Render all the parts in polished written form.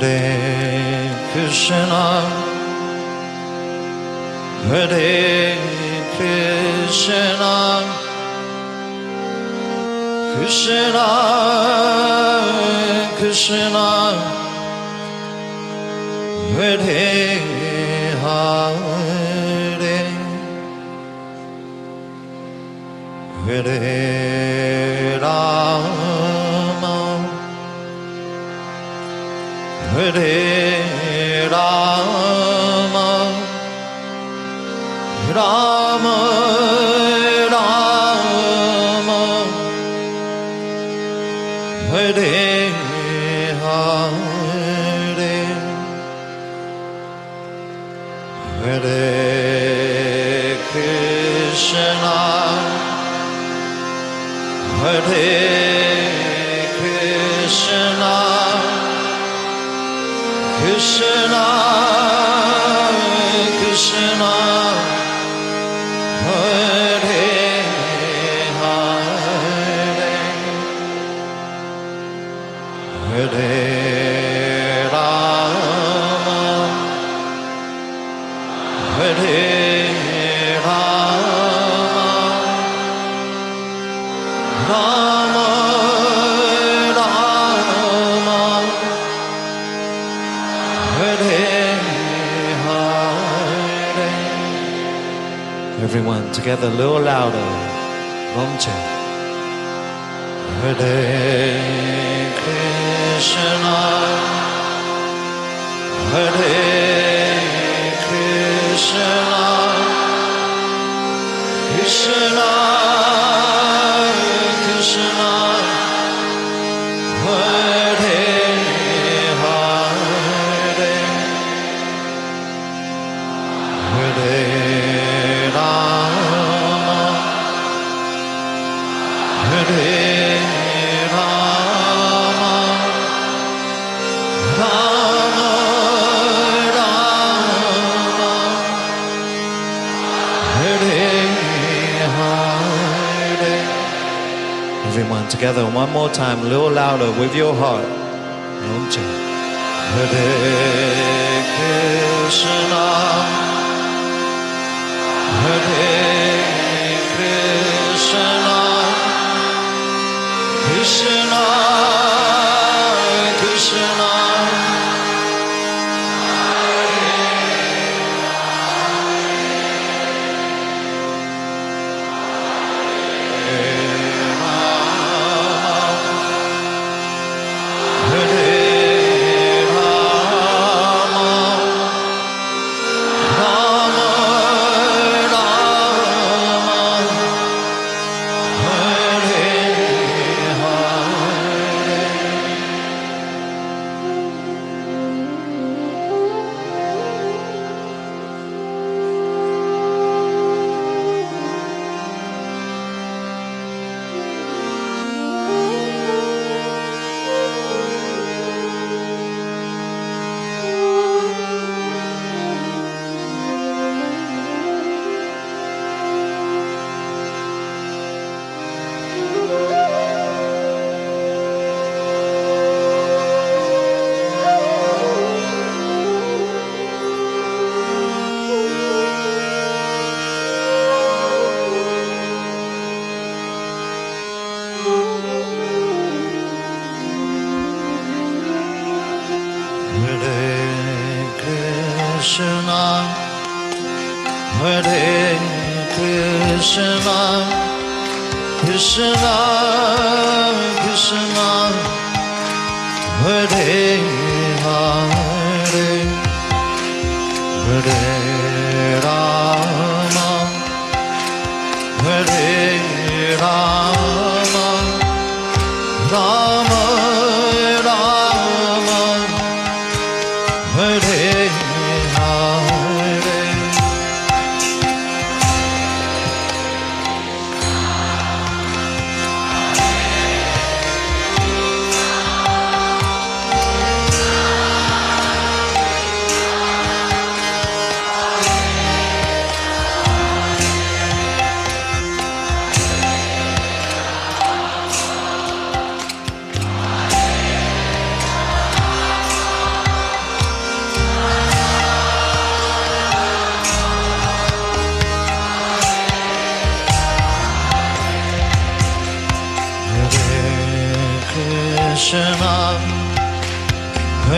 Hare Krishna, Hare Krishna, Krishna Krishna, Hare Hare, Hare Rama, Hare Rama, Rama Rama, Hare Hare, Hare Krishna, Hare Krishna, Krishna Krishna, Hare Hare, Hare Rama, Hare Rama, Rama Rama, Hare Hare. Everyone together, a little louder. Long chant. Hare Krishna, Hare Krishna, Krishna Krishna, Hare Hare, Hare Rama, Hare Rama, Rama Rama, Hare Hare. Everyone together, one more time, a little louder with your heart. Om Chant. Hare Krishna, Hare Krishna, Krishna Krishna, Krishna, Hare Krishna, Krishna Krishna, Hare Hare, Hare Rama, Hare Rama, Rama Rama, Hare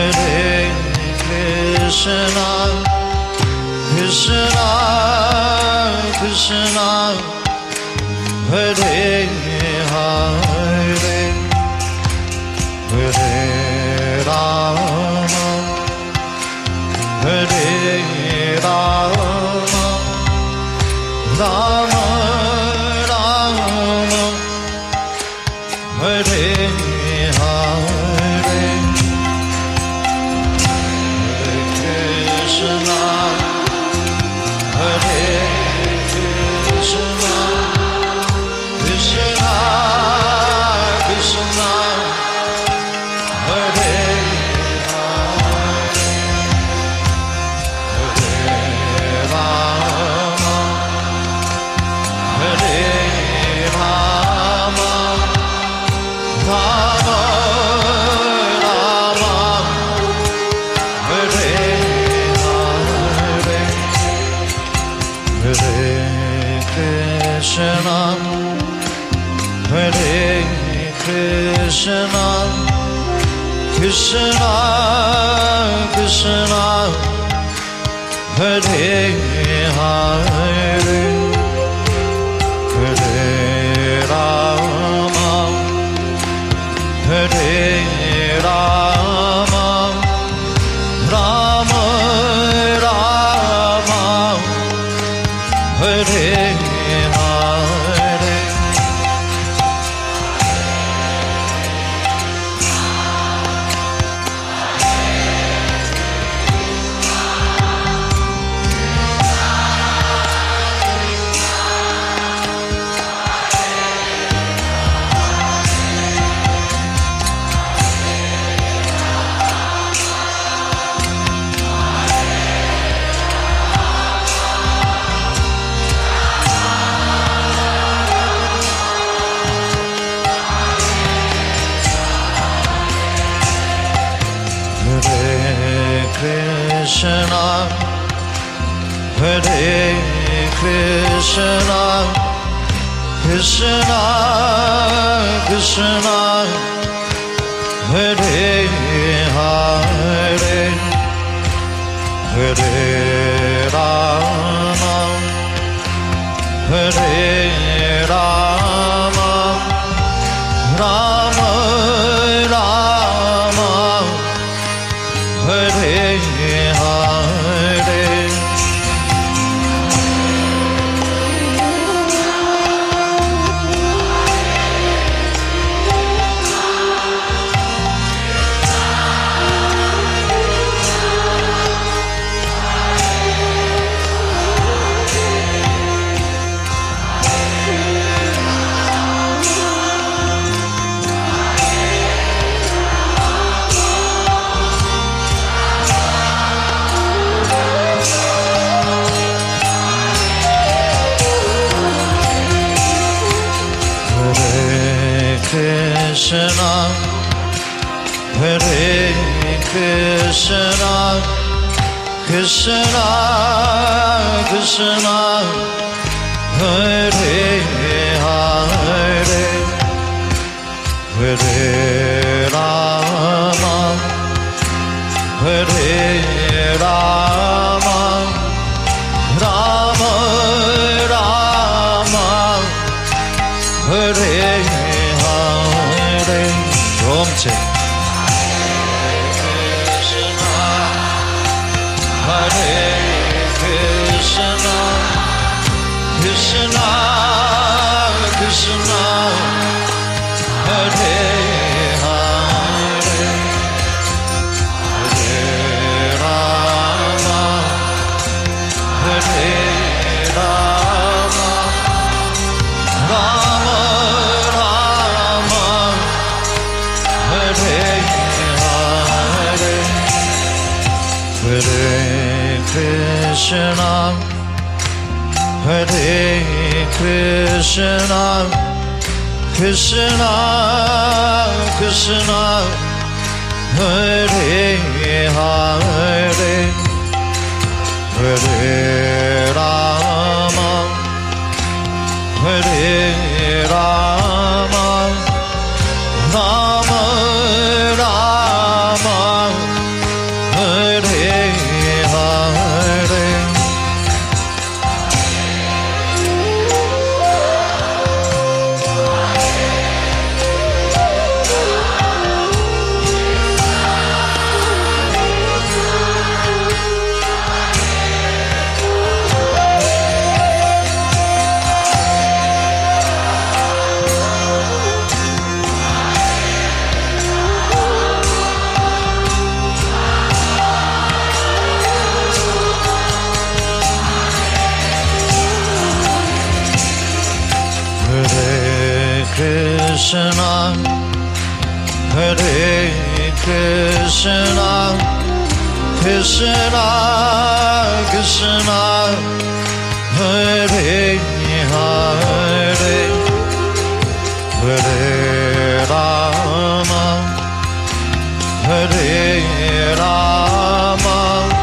Hare Krishna, Krishna Krishna, Hare Hare, Hare Rama, Hare Rama, Rama Rama, Hare Hare, Hare Krishna, Hare Krishna, Krishna Krishna, Hare Hare, Hare Rama, Hare Rama, Rama Rama, Hare Hare, Hare Krishna, Hare Krishna, Krishna Krishna, Hare Hare, Hare Rama, Hare Rama, Rama Rama, Hare Hare. Krishna, Hare Krishna, Krishna Krishna, Hare Hare, Hare Rama, Hare Rama, Rama Rama, Hare Hare, Krishna, Hare Krishna, Krishna Krishna, Hare Hare, Hare Rama, Hare Rama, Rama Rama, Hare Hare. Om Jai. Hare Krishna, Krishna Krishna, Hare Hare, Hare Rama, Hare Rama, Rama Rama, Hare Hare, Hare Krishna, Hare Krishna, Krishna Krishna, Hare Hare, Hare Rama, Hare Rama, Rama Rama, Krishna, Hare Krishna, Krishna Krishna, Hare Hare, Hare Rama, Hare Rama,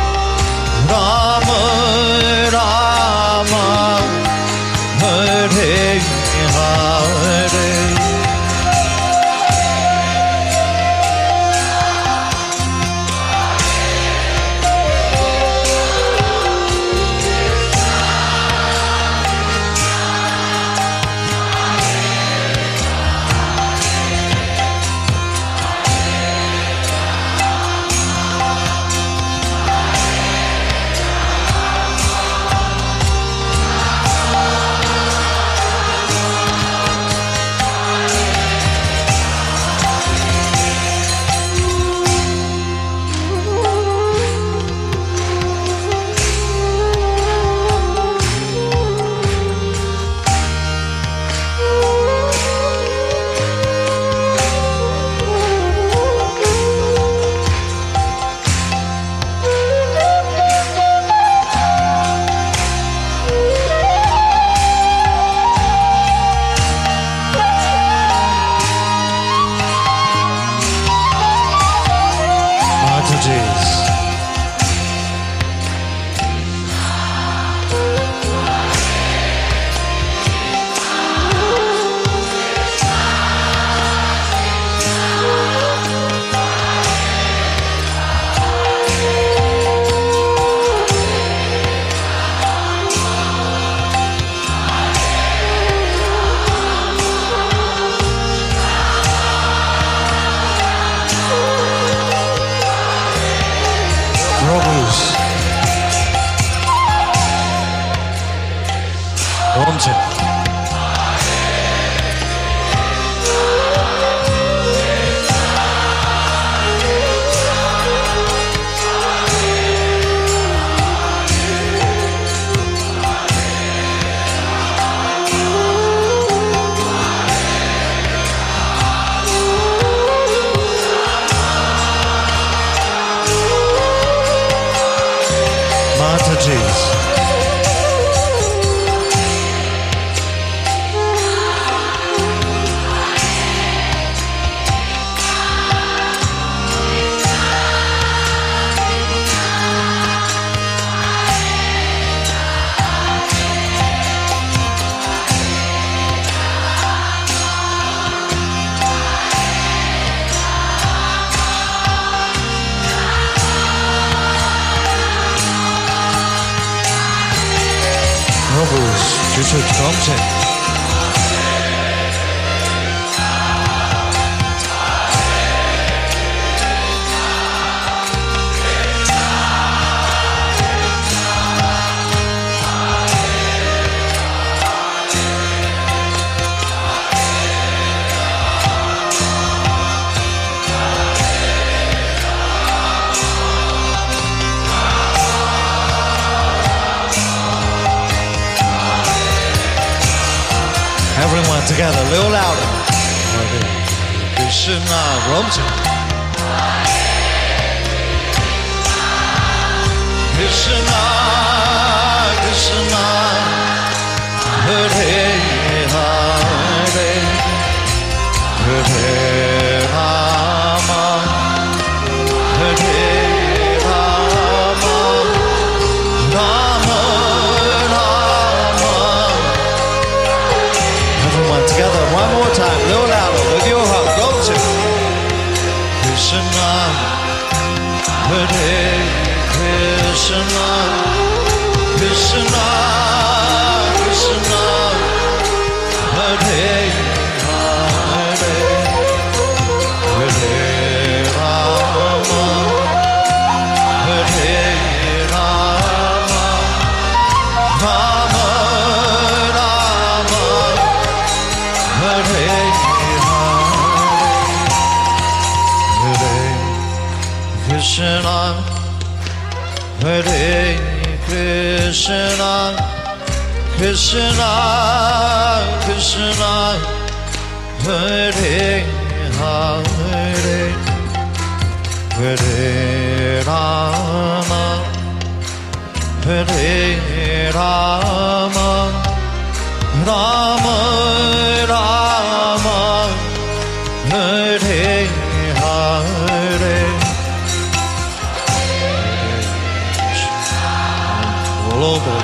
Rama Rama, Hare Hare. Mountain. Mataji's. Prabhu's future content. Everyone together, a little louder. Hare Krishna, Ramcha. Krishna, Krishna, Hare Hare, Hare Rama, Hare Rama, Rama Rama. Everyone together, one more time, a little louder, with your heart, go to Krishna, Hare Krishna, Krishna, Krishna, Hare Hare, Hare Rama, Hare Rama, Rama Rama, Hare Hare, Krishna, Hare Krishna, Krishna Krishna, Hare Hare Hare Rama Hare Rama Rama Rama Hare Hare Bolo bolo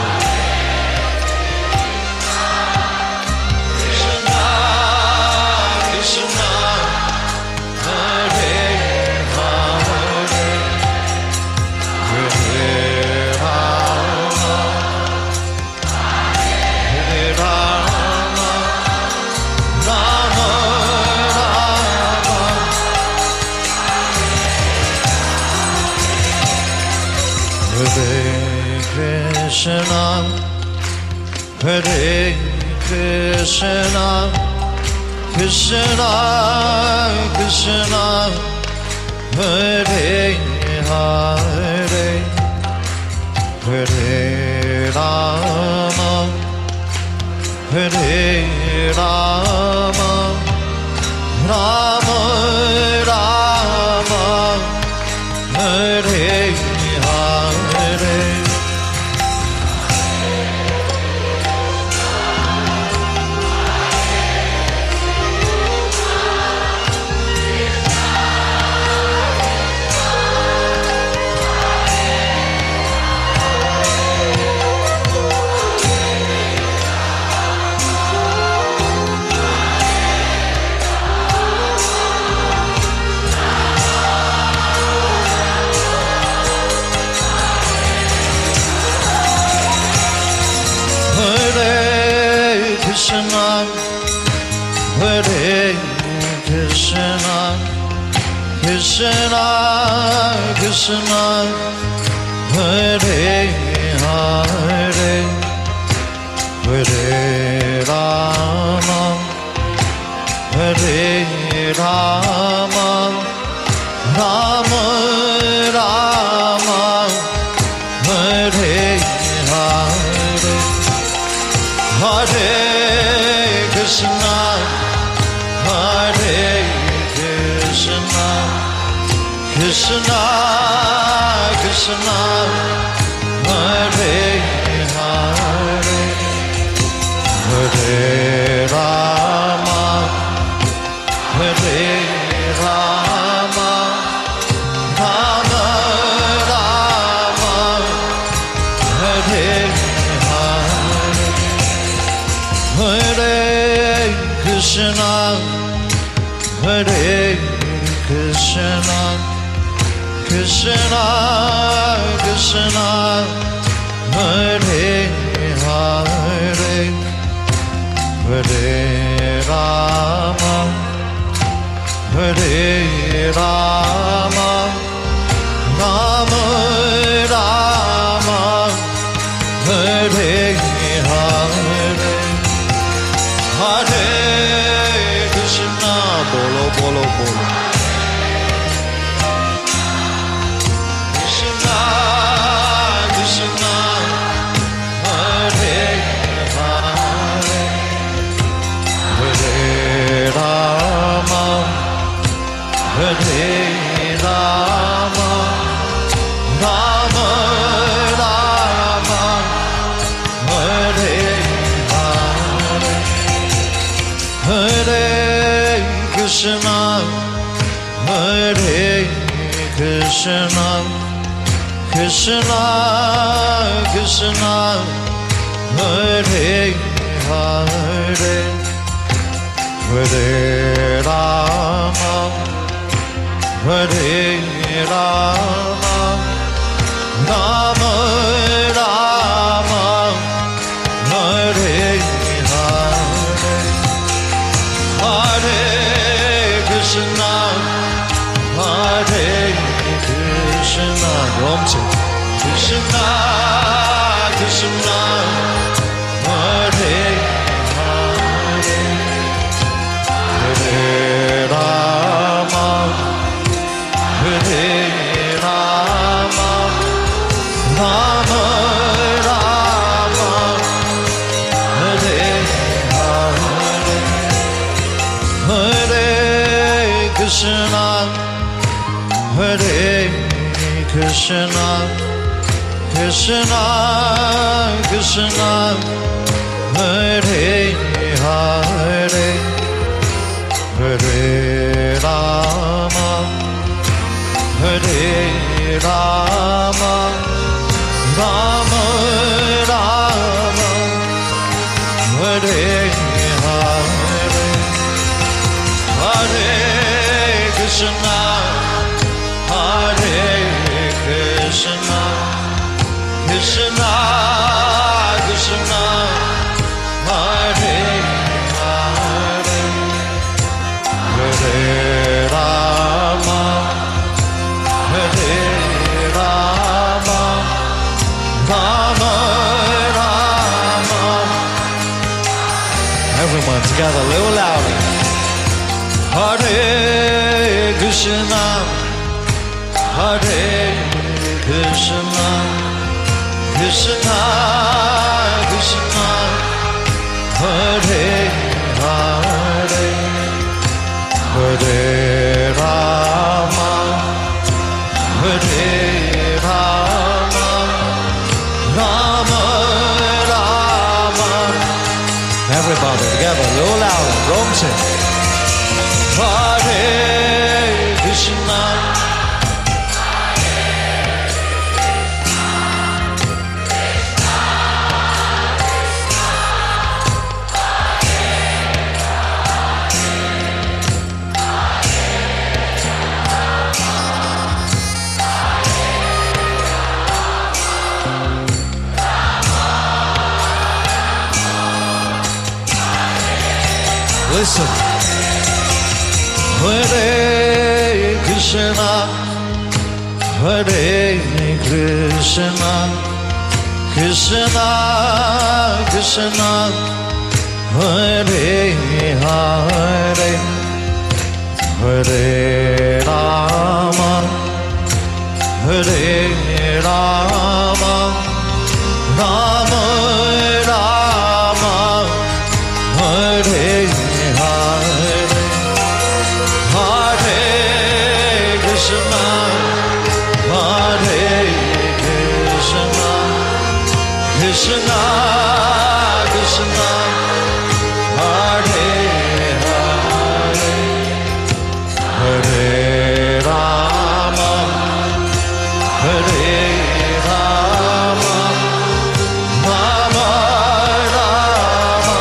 Krishna, Hare Krishna, Krishna Krishna, Hare Hare, Hare Rama, Hare Rama, Rama Rama, Hare Hare. Krishna, Hare Krishna, Krishna Krishna, Hare Hare, Hare Rama, Hare Rama, Rama Rama, Hare Hare, Hare Krishna, Hare Krishna, Krishna Krishna, Hare Hare, Hare Rama, Hare Rama, Rama Rama, Hare Hare, Hare Krishna, Hare Krishna, Krishna Krishna, Hare Hare, Hare Rama, Hare Rama, Rama Rama, Hare Hare, Hare Krishna, bolo bolo bolo, Krishna Krishna, Hare Hare, Hare Rama, Hare Rama, Rama Rama, Hare Hare, Hare Krishna, Hare Krishna, Krishna Krishna, Hare Hare, Hare Rama, Hare Rama, Rama Rama, Hare Hare, Hare Krishna, Hare Krishna, Krishna Krishna, Hare Hare, Hare Rama, Hare Rama, Rama Krishna, Krishna, Krishna, Hare Hare, Hare Rama, Hare Rama, Rama Rama, Hare Hare, Hare Krishna, Hare Krishna, Krishna, Krishna, Hare Hare, Hare Rama, Hare Rama, Rama Rama. Everyone together, a little louder. Hare Krishna, Hare Krishna, Krishna, Krishna, Hare Hare, Hare Rama, Hare Rama, Rama Rama. Everybody together, a little louder, Rom sing. Hare Krishna, listen. Hare Krishna, Hare Krishna, Krishna, Krishna, Hare Hare, Hare Rama, Hare Rama, Rama Rama, Hare Hare, Hare Krishna, Hare Krishna, Krishna, Krishna, Hare Hare, Hare Rama, Hare Rama, Rama Rama.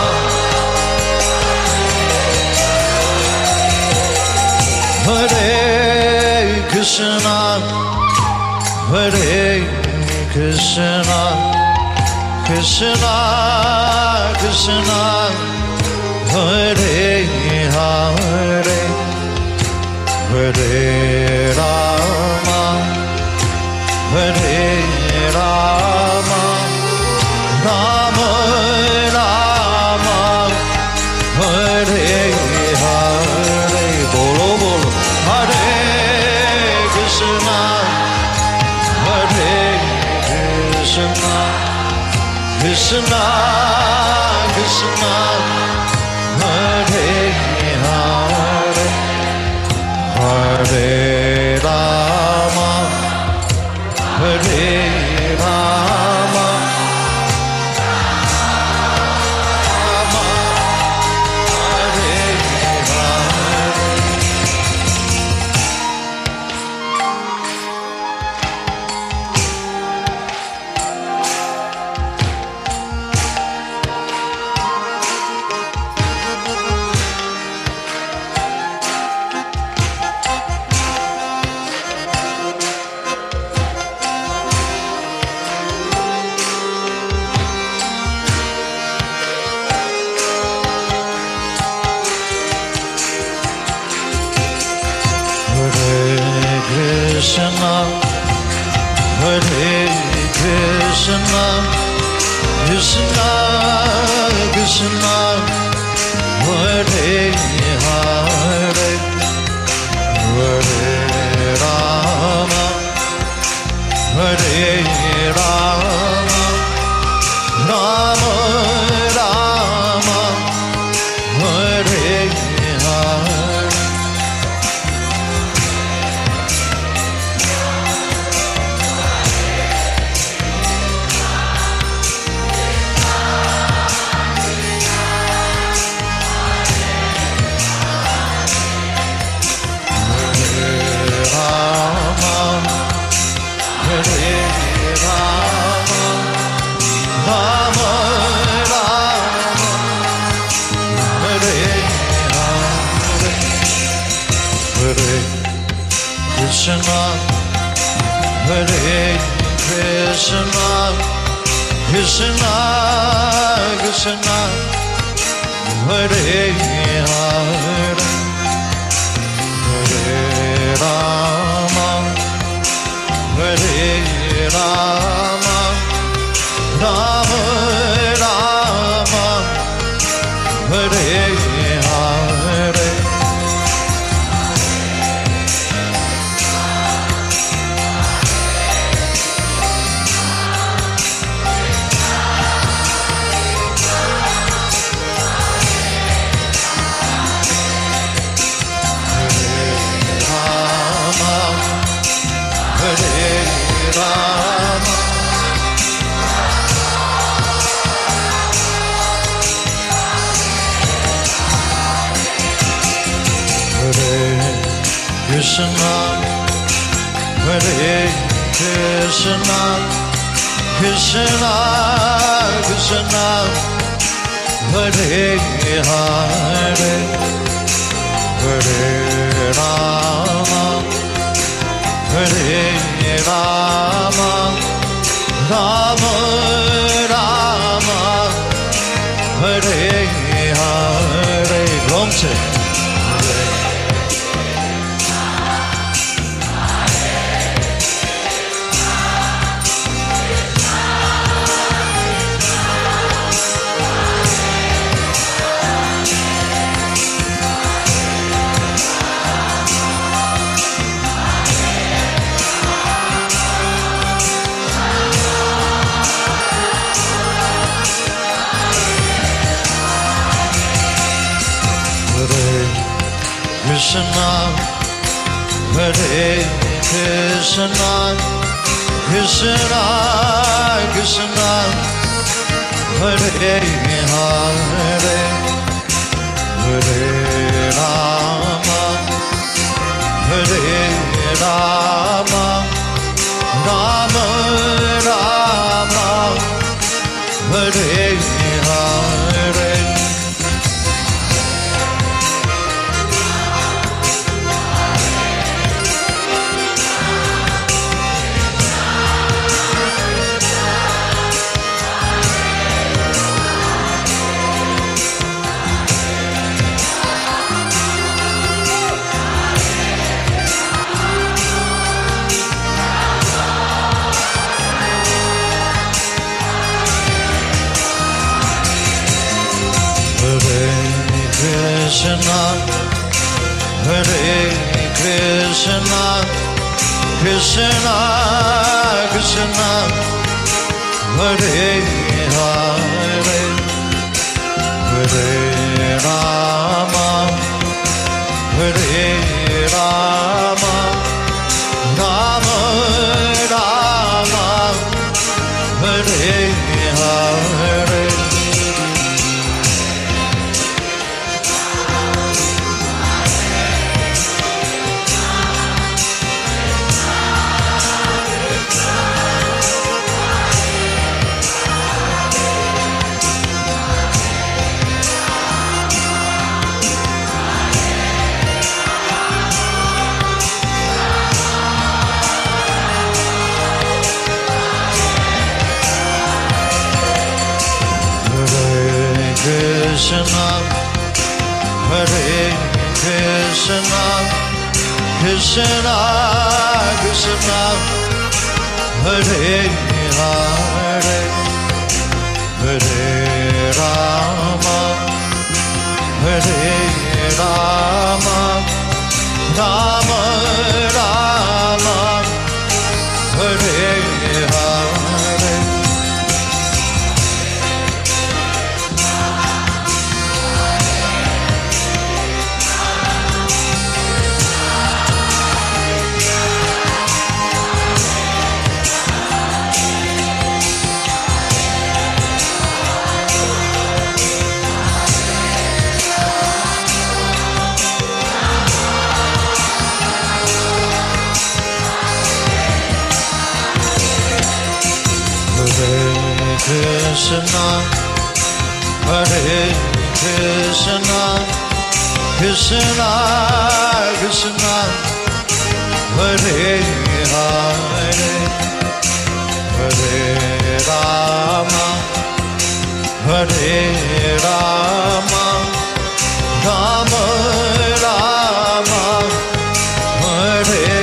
Hare Krishna, Hare Krishna, Krishna, Krishna, Hare Hare, Hare Rama, Hare Rama, Rama Rama, Hare Hare. Bolo bolo. Hare Krishna, Hare Krishna, Krishna, Krishna, Hare Hare, Hare Rama, Hare Rama, Rama, Hare Hare. Krishna, Hare Krishna, Krishna, Krishna, Hare Hare, Hare Rama, Hare Rama, Rama Rama, Hare Hare. Rama Rama Hare Hare Hare Krishna Hare Krishna Krishna Krishna Hare Hare Hare Rama Hare Rama Rama Rama Hare Hare Krishna, Hare Krishna, Krishna Krishna, Hare Hare, Hare Rama, Hare Rama, Rama Rama, Hare Hare. Long say. Krishna, Hare Krishna, Krishna Krishna, Hare Hare, Hare Rama, Hare Rama, Rama Rama, Hare Hare. Krishna, Hare Krishna, Krishna Krishna, Hare Hare, Hare Rama, Hare Rama, Rama Rama, Hare Hare. Krishna, Hare Krishna, Krishna Krishna, Hare Hare, Hare Rama, Hare Rama, Rama Rama, Hare Hare. Krishna, Hare Krishna, Krishna Krishna, Hare Hare, Hare Rama, Hare Rama, Rama Rama, Hare Hare.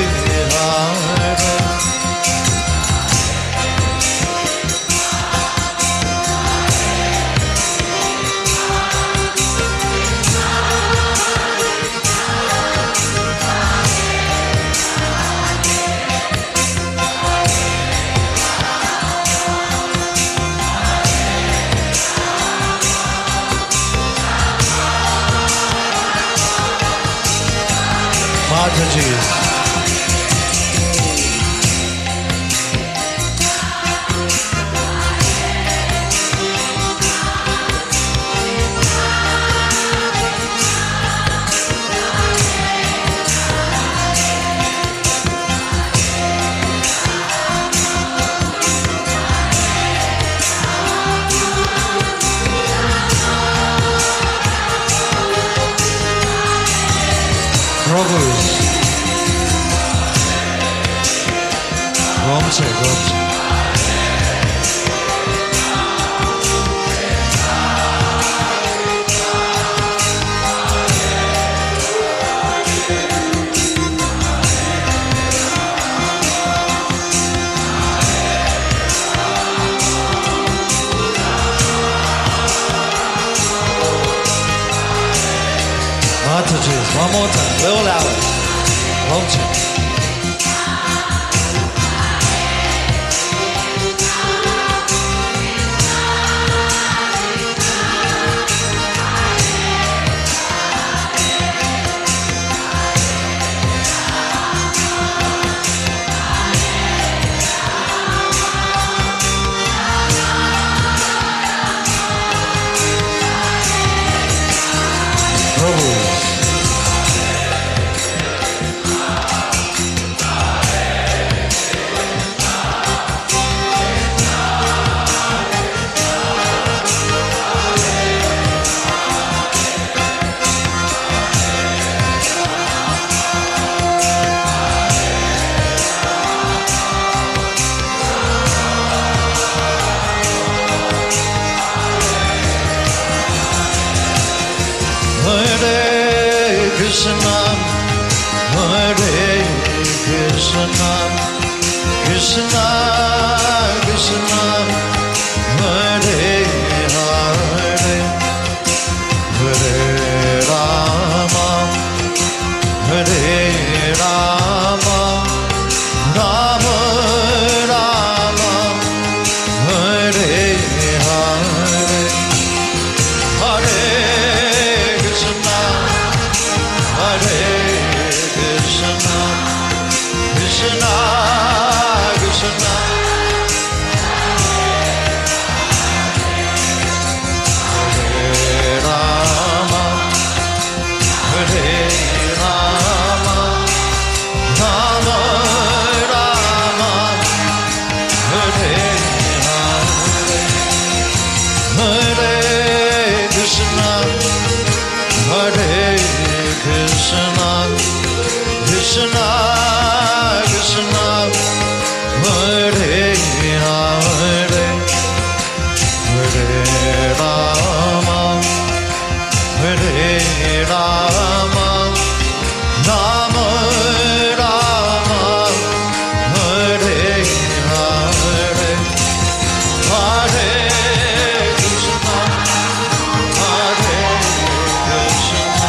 Mataji. Prabhu's Ramse. Mataji, one more time, a little louder. Ramse. Hare Krishna, Hare Krishna, Krishna Krishna, Hare Hare, Hare Rama, Hare Rama, Rama Rama, Hare Hare, Hare Krishna, Krishna Krishna, Hare Rama, Hare Rama, Rama Rama, Hare Hare, Hare Krishna, Hare Krishna, Krishna Krishna, Hare Hare, Hare Rama, Hare Rama, Rama Rama, Hare Hare, Hare Krishna, Hare Krishna.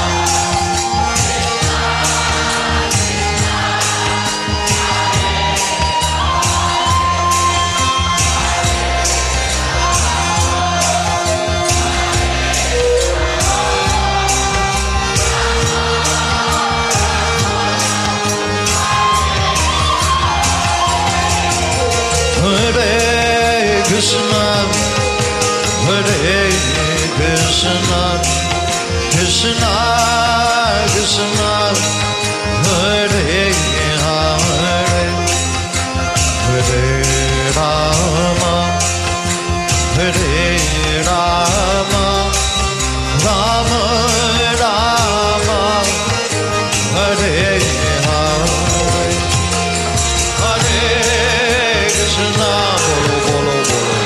Hare Krishna, Hare Krishna, Krishna Krishna, Hare Hare, Hare Rama, Hare Rama, Rama Rama, Hare Hare, Hare Krishna, bolo bolo bolo,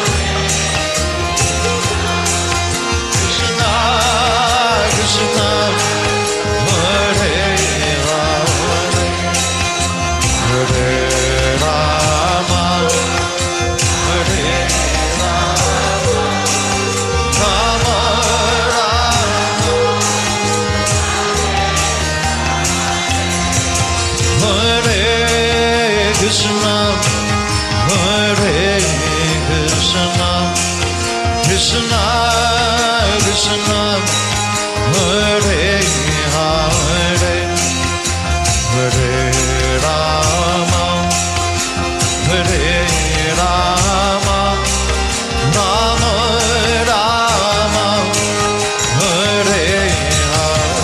Krishna Krishna, Hare Hare, Hare Rama, Hare Rama, Rama Rama, Hare Krishna, Hare Krishna, Krishna Krishna, Hare Hare, Hare Rama, Hare Rama, Rama Rama, Hare Hare.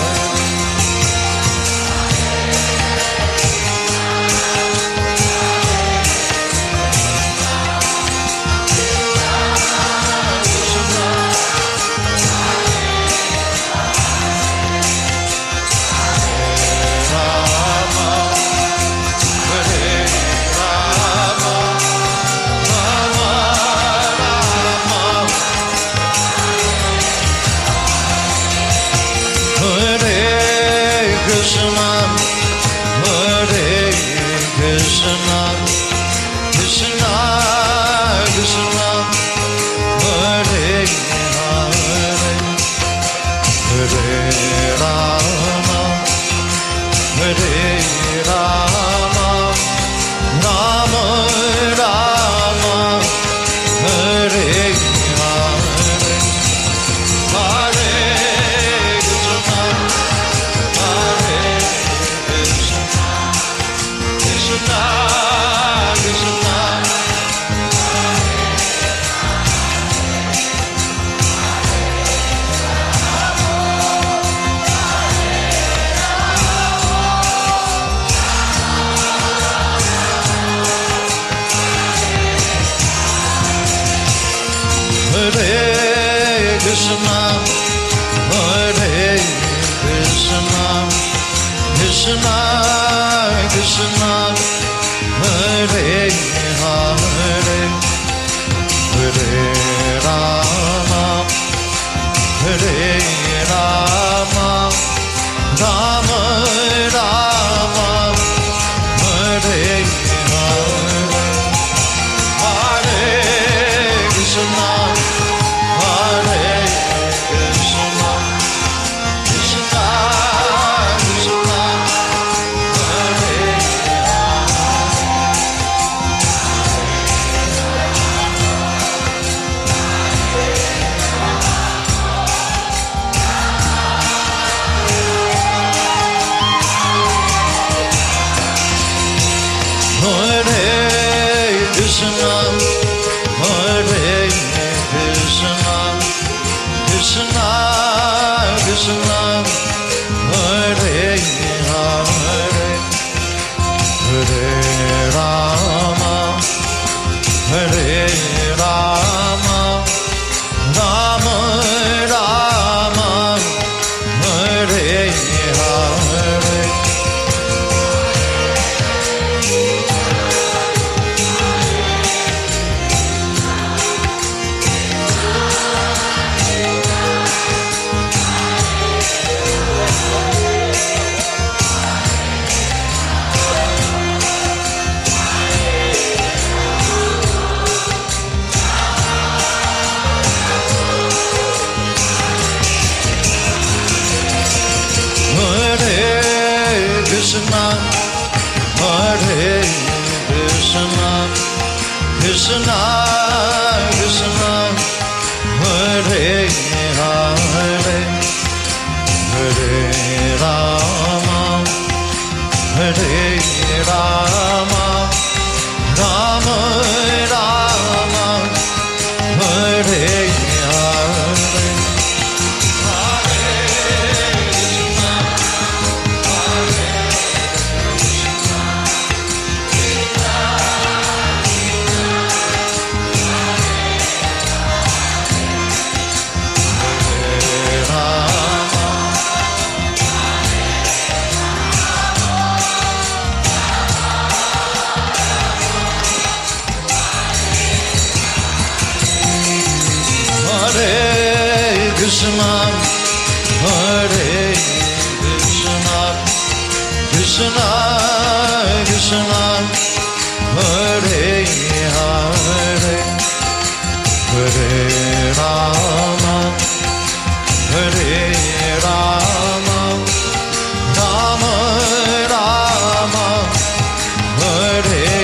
Krishna, Hare Krishna, Krishna Krishna, Hare Hare, Hare Rama, Hare Rama, Rama Rama, Hare Hare.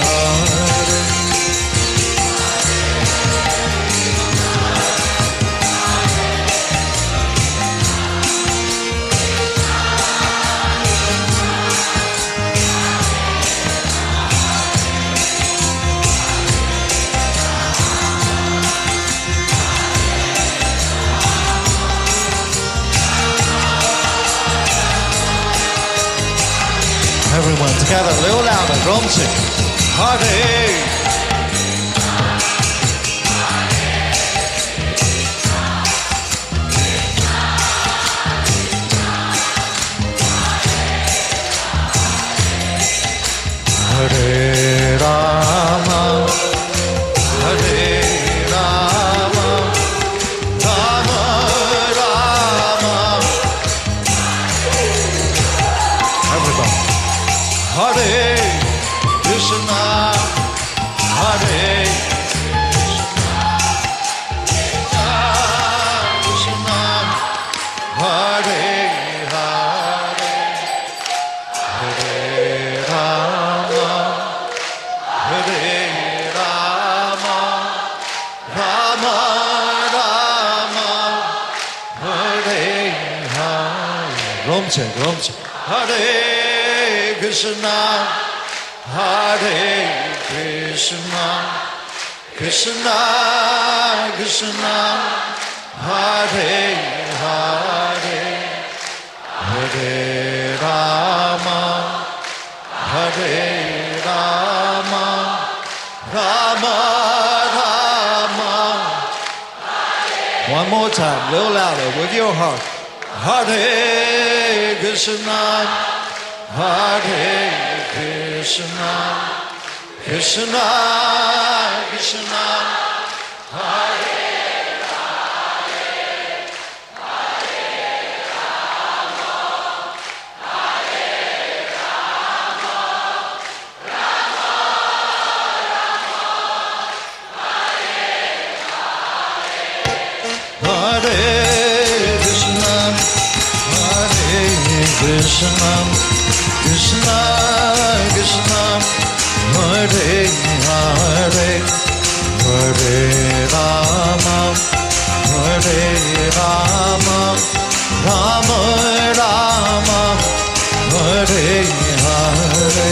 Everyone together, a little louder, drum sing. Hare. Hare Rama, Hare Rama, Rama Rama. Everybody. Hare Krishna, Hare Krishna, Krishna, Hare Hare, Hare Rama, Hare Rama, Rama Rama, Hare Hare. Rom check. Hare Krishna, Hare Krishna, Krishna Krishna, Hare Hare, Hare Rama, Hare Rama, Rama Rama. One more time, a little louder with your heart. Hare Krishna, Hare Krishna, Krishna Krishna, Hare Hare, Hare Rama, Hare Rama, Rama Rama, Hare Hare. Krishna, Krishna Krishna, Hare Hare, Hare Rama, Hare Rama, Rama Rama, Hare Hare.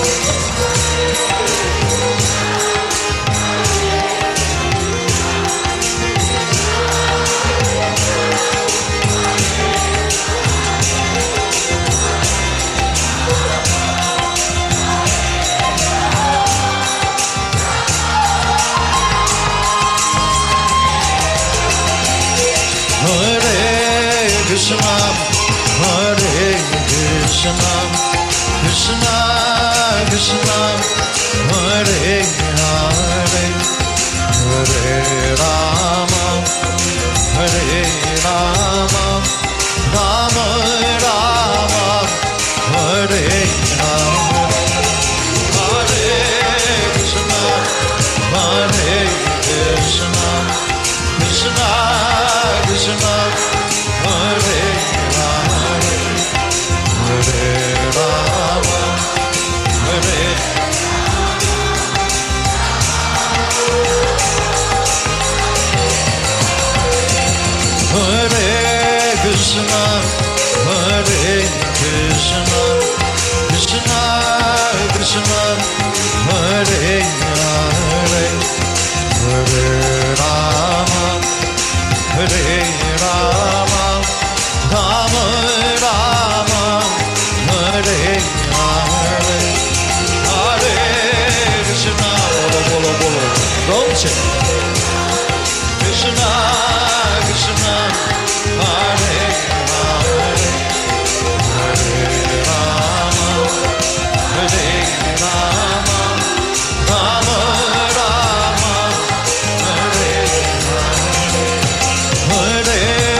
Krishna, Hare Krishna, Krishna Krishna, Hare Hare, Hare Rama, Hare Rama, Rama Rama, Hare Hare, Hare Krishna, Hare Krishna, Krishna Krishna, Hare Hare, Hare Rama, Hare Hare Krishna, Hare Krishna, Krishna Krishna, Hare Hare, Hare Rama, Hare Rama, Rama Rama, Hare Hare, Hare Krishna, bolo bolo, Krishna Krishna, Hare Hare, Hare Rama, Hare Rama, Rama Rama, Hare Hare, Hare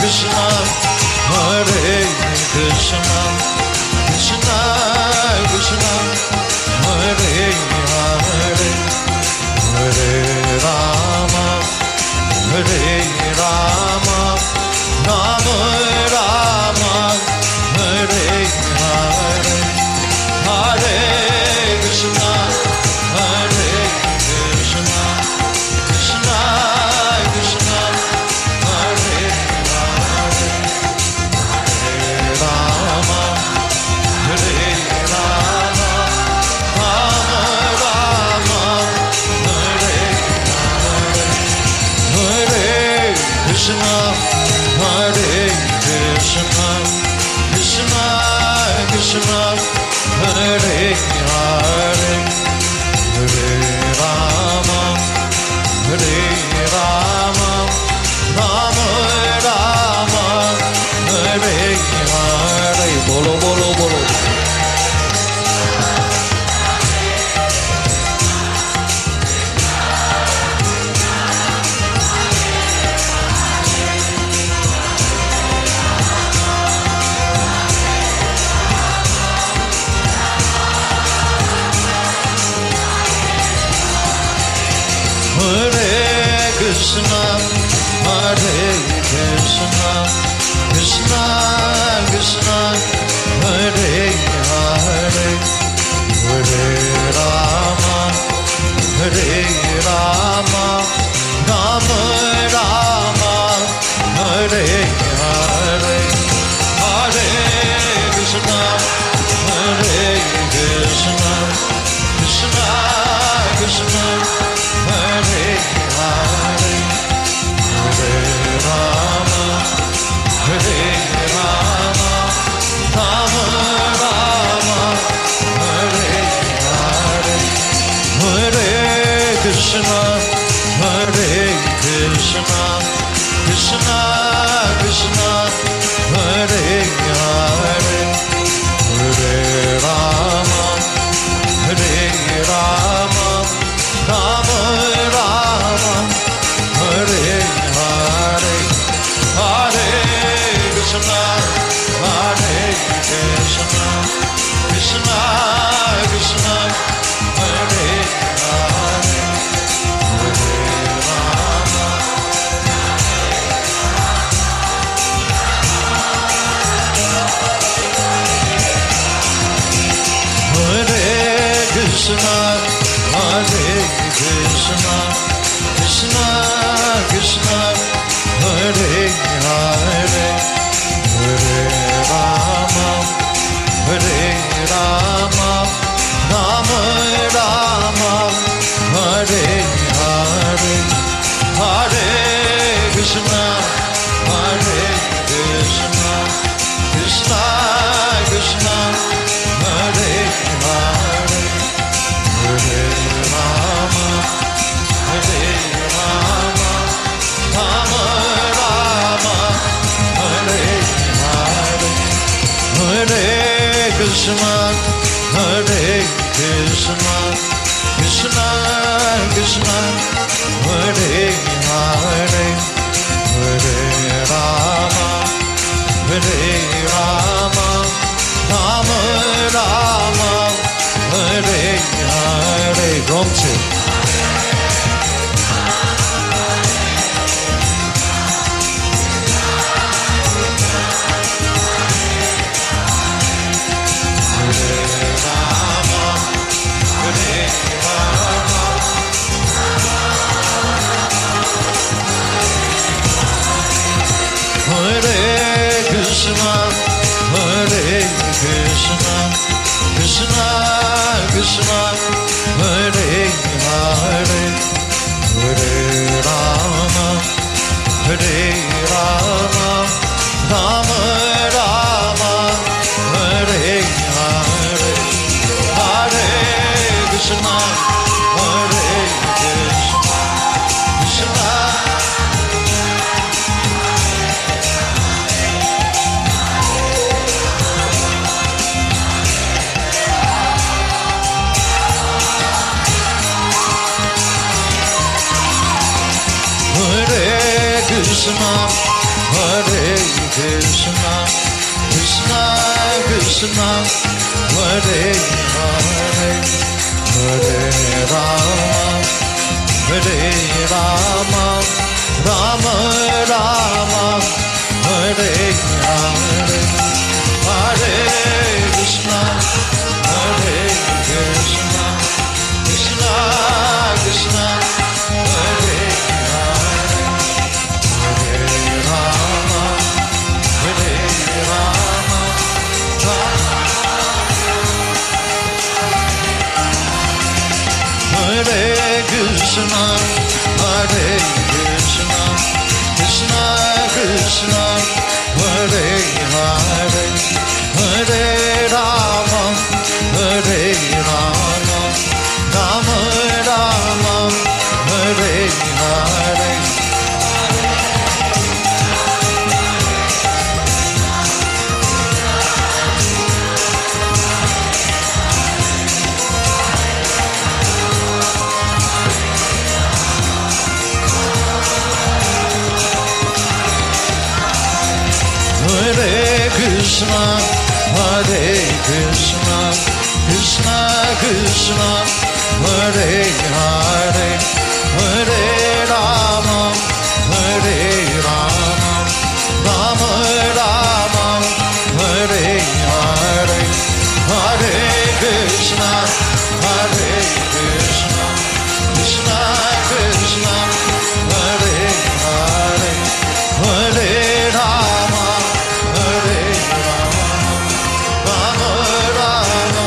Krishna, Hare Krishna, Krishna Krishna, Hare Hare, Hare Rama, Hare Rama, Rama Rama, Hare Hare, Hare Krishna, Hare Krishna, Krishna Krishna, Hare Hare, Hare Rama, Hare Rama, Rama Rama, Hare Hare, Hare Krishna, Hare Krishna, Krishna Krishna, Hare Hare, Hare Rama, Hare Rama, Rama Rama, Hare Hare. Bolo bolo bolo. Hare Krishna, Hare Krishna, Krishna Krishna, Hare Hare, Hare Rama, Hare Rama, Rama Rama, Hare Hare, Hare Krishna, Hare Krishna, Krishna Krishna, Hare Hare, Hare Rama, Hare Rama, Rama Rama, Hare Hare, Hare Krishna, Hare Krishna, Krishna Krishna, Hare Hare, Hare Rama, Hare Rama, Rama Rama, Hare Hare, Hare Krishna, Hare Krishna, Krishna Krishna, Hare Hare, Hare Rama, Hare Krishna, Hare Krishna, Krishna Krishna, Hare Hare, Hare Rama, Hare Rama, Rama Rama, Hare Hare, Hare Krishna, Hare Krishna, Krishna Krishna, Hare Hare, Hare Rama, Hare Rama, Rama Rama, Hare Hare, Hare Krishna, Hare Krishna, Krishna Krishna, Hare Hare, Hare Rama, Hare Rama, Rama Rama, Hare Hare. Gomche. Hare Krishna, Hare Krishna, Krishna Krishna, Hare Hare, Hare Rama, Hare Rama, Rama Rama, Hare Hare, Hare Krishna, Hare Krishna, Krishna. Krishna, Hare Krishna, Krishna Krishna, Hare Hare, Hare Rama, Hare Rama, Rama Rama, Hare Hare, Hare Krishna, Hare Krishna, Krishna Krishna, Hare Hare, Hare Rama, Hare Rama, Hare Krishna, Hare Krishna, Krishna Krishna, Hare Hare, Hare Rama, Hare Rama, Rama Rama, Hare Hare. Hare Krishna, Hare Krishna, Krishna Krishna, Hare Hare, Hare Rama, Hare Rama, Rama Rama, Hare Hare, Hare Krishna, Hare Krishna, Krishna Krishna, Hare Hare, Hare Rama, Hare Rama, Rama Rama,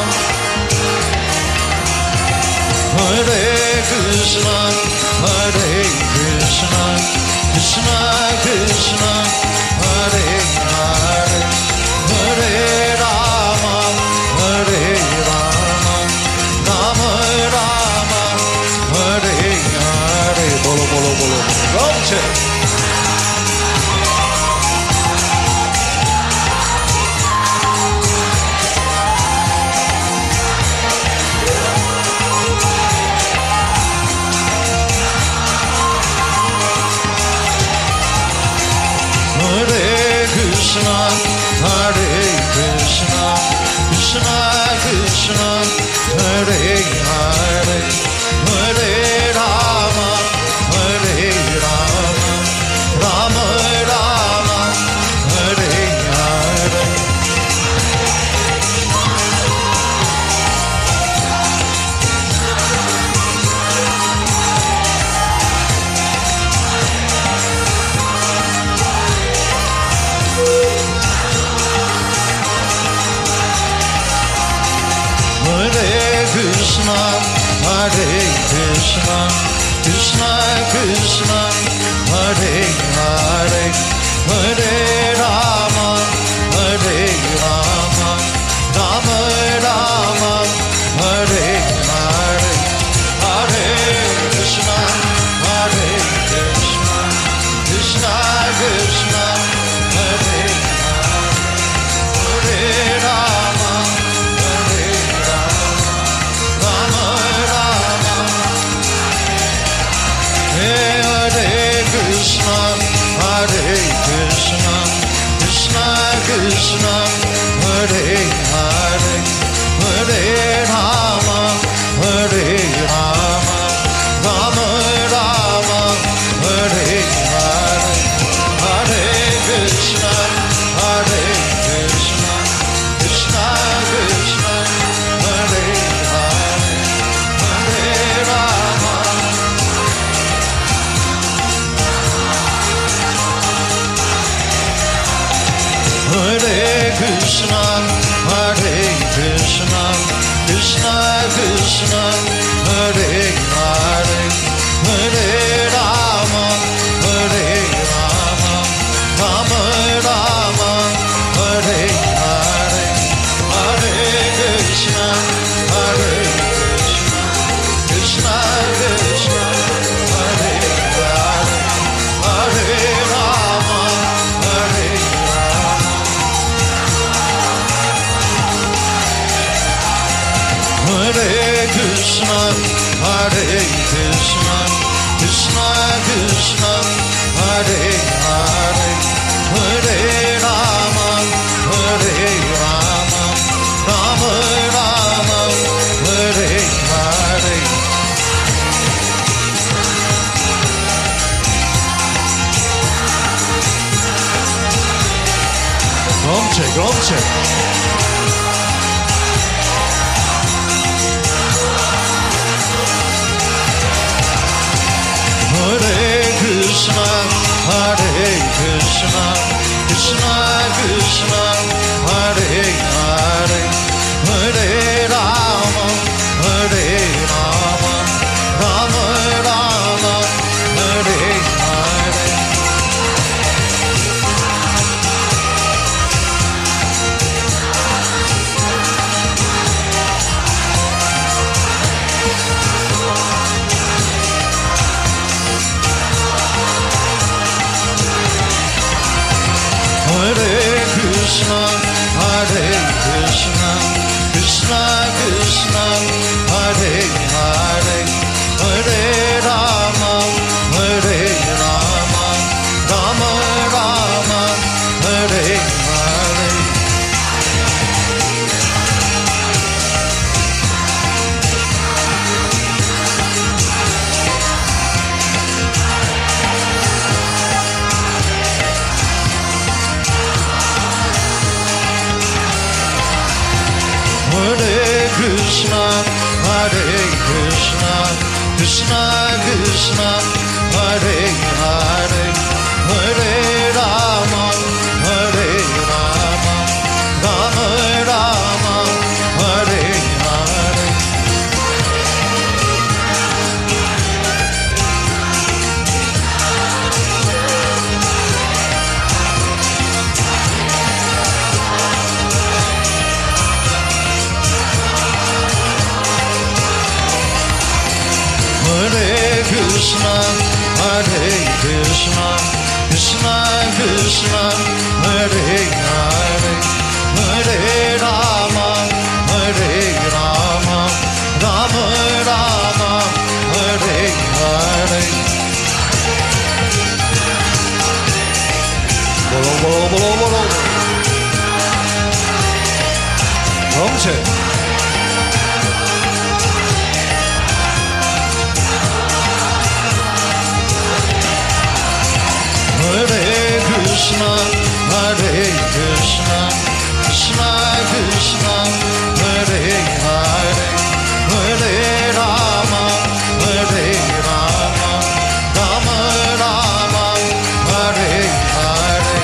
Hare Krishna, Hare Krishna, Krishna Krishna, Hare Hare, Hare Rama, Hare Rama, Rama Rama, Hare Hare. Bolo bolo bolo. Gauche. Hare Krishna, Hare Krishna, Krishna Krishna, Hare Hare, Hare Rama, Hare Rama, Rama Rama, Hare Hare. Hare Krishna, Hare Krishna, Krishna Krishna, Hare Hare, Hare Rama, Hare Rama, Rama Rama, Hare Hare, Hare Krishna, Hare Krishna, Krishna Krishna, Hare Hare, Hare Rama, Hare Rama, Rama Rama, Hare Krishna, Hare Krishna, Krishna Krishna, Hare Hare, Hare Rama, Hare Rama, Rama Rama, Hare Hare, Hare Krishna, Hare Krishna, Krishna Krishna, Hare Hare, Hare Rama. Hare Krishna, Hare Krishna, Krishna Krishna, Hare Hare, Hare Rama, Hare Rama, Rama Rama, Hare Hare, Hare Krishna, Hare Krishna, Krishna Krishna, Hare Hare, Hare Rama, Hare Rama, Hare Krishna, Hare Krishna, Krishna Krishna, Hare Hare, Hare Rama, Hare Rama, Rama Rama, Hare Hare. Gromče, gromče. Hare Krishna, Hare Krishna, Krishna Krishna, Hare Hare, Hare Rama, Hare Rama, Rama Rama, Hare Hare. Hare Krishna, Hare Krishna, Krishna Krishna, Hare Hare, Hare Rama, Hare Rama, Rama Rama, Hare Hare. Hare Krishna, Hare Krishna, Krishna Krishna, Hare Hare, Hare Rama, Hare Rama, Rama Rama, Hare Hare. Hare Krishna, Hare Krishna, Krishna Krishna, Hare Hare, Hare Rama, Hare Rama, Rama Rama, Hare Hare. Bolo bolo bolo bolo. Gromče. Hare Krishna, Hare Krishna, Krishna Krishna, Hare Hare, Hare Rama, Hare Rama, Rama Rama, Hare Hare.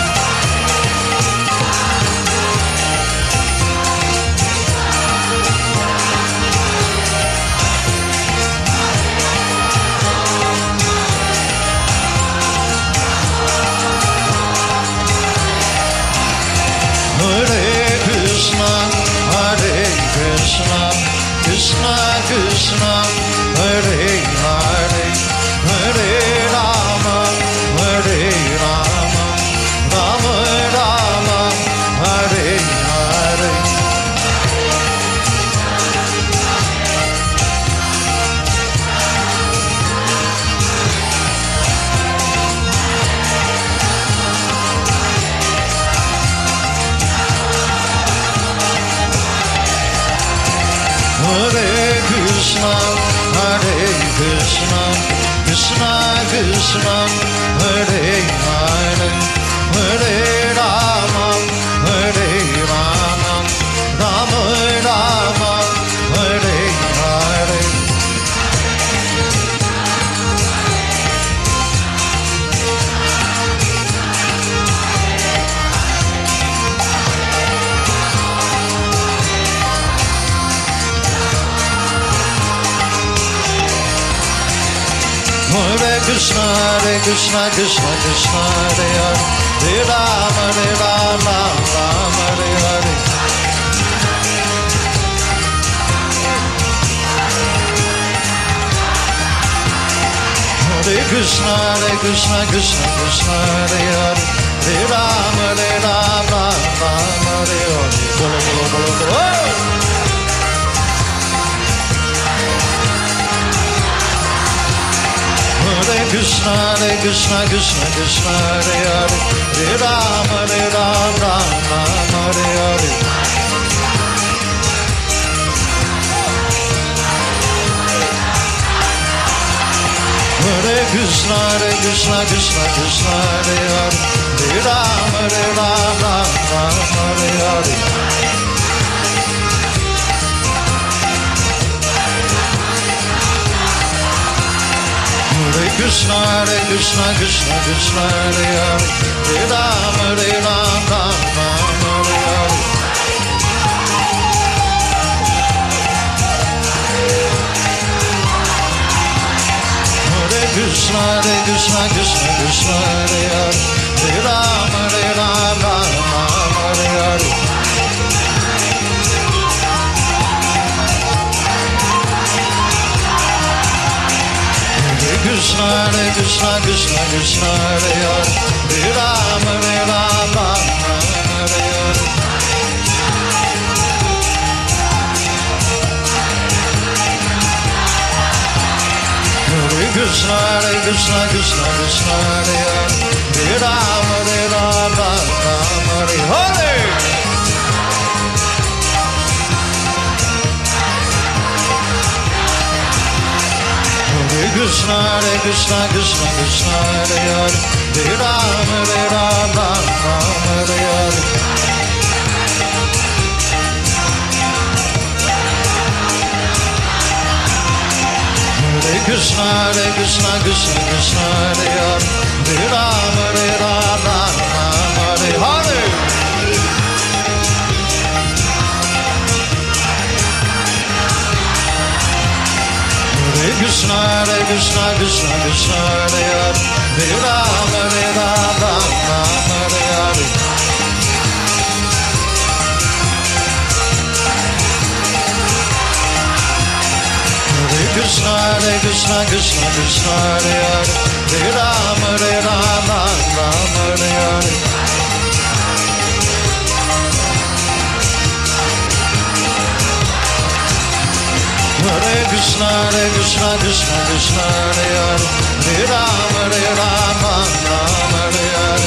Hare Krishna, Hare Krishna, Krishna Krishna, Hare Hare, Hare Rama, Hare Rama, Rama Rama, Hare Hare. Hare Krishna, Hare Krishna, Krishna Krishna, Hare Hare, Hare Rama, Hare Rama, Rama Rama, Hare Hare. Hare Krishna, Hare Krishna, Krishna Krishna, Hare Hare, Hare Rama, Rama, Hare Hare. Hare Krishna, Hare Krishna, Krishna Krishna, Hare Hare, Hare Rama, Rama, Hare Hare. Bolo bolo bolo bolo. Hare Krishna, Krishna Krishna, Hare Hare, Hare Ram, Ram Ram, Hare Hare. Hare Krishna, Krishna Krishna, Hare Hare, Hare Ram, Ram Hare Hare. Hare Krishna, Krishna Krishna, Hare Hare, Hare Ram, Ram Hare Hare. Hare Krishna, Krishna Krishna, Hare Hare, Hare Ram, Ram Hare Hare. Hare Krishna, Krishna Krishna, Hare Hare, Hare Ram, Ram Hare Hare. Hare Krishna, Krishna Krishna, Hare Hare, Hare Ram, Ram Hare Hare. Hare Krishna, Krishna Krishna, Hare Hare, Hare Ram, Ram Hare Hare. Hare Krishna, Krishna Krishna, Hare Hare, Hare Ram, Ram Hare Hare. Hare Krishna, Krishna Krishna, Hare Hare, Hare Ram, Ram Hare Hare. Hare Krishna, Krishna Krishna, Hare Hare, Hare Ram, Ram Hare Hare. Hare Krishna, Krishna Krishna, Hare Hare, Hare Ram, Hare Hare.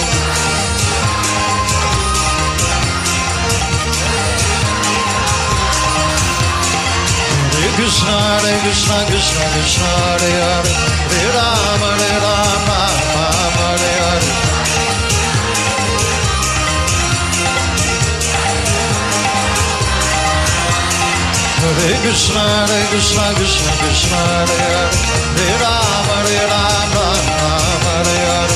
Hare Krishna, Krishna Krishna, Hare Hare, Hare Ram, Hare Hare. Hare Krishna, Krishna Krishna, Hare Hare, Hare Ram, Hare Hare.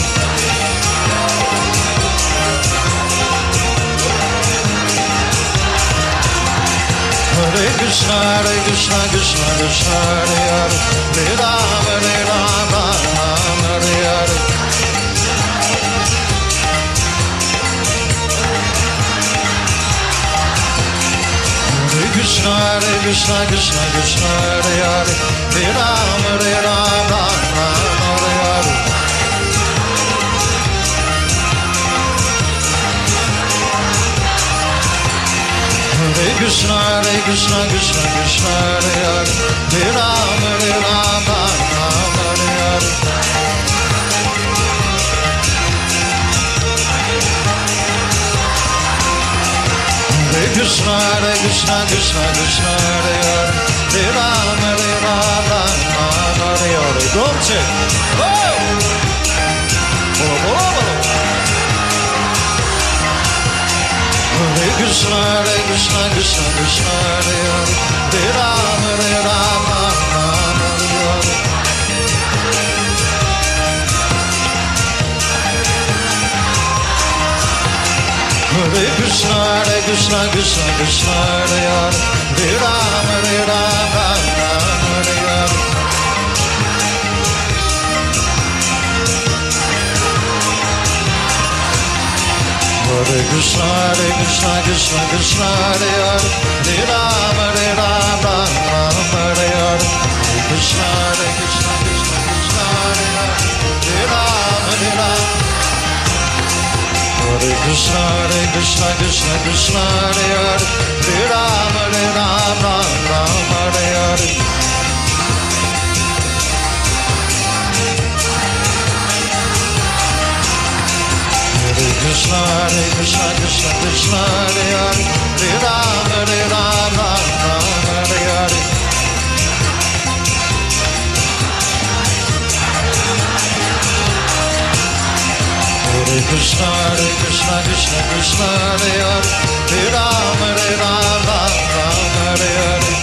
Hare Krishna, Krishna Krishna, Hare Hare, Hare Ram, Hare Hare. Hare Krishna, Krishna Krishna, Hare Hare, Hare Ram, Hare Hare. Hare Krishna, Krishna Krishna, Hare Hare, Hare Ram, Hare Hare. Hare Krishna, Krishna Krishna, Hare Hare, Hare Ram, Hare Hare. Gomche. Oh! Hare Krishna, Krishna Krishna, Hare Hare, Hare Ram, Hare Hare. Hare Krishna, Krishna Krishna, Hare Hare, Hare Ram, Hare Hare. Hare Krishna, Krishna Krishna, Hare Hare, Hare Ram, Hare Hare. Hare Krishna, Krishna Krishna, Hare Hare, Hare Ram, Hare Hare. Hare Krishna, Krishna Krishna, Hare Hare, Hare Ram, Hare Hare. Krishna, Hare Krishna, Krishna Krishna, Hare Hare, Hare Rama, Rama, Hare Hare. Hare Krishna, Krishna Krishna, Hare Hare, Hare Rama, Rama, Hare Hare.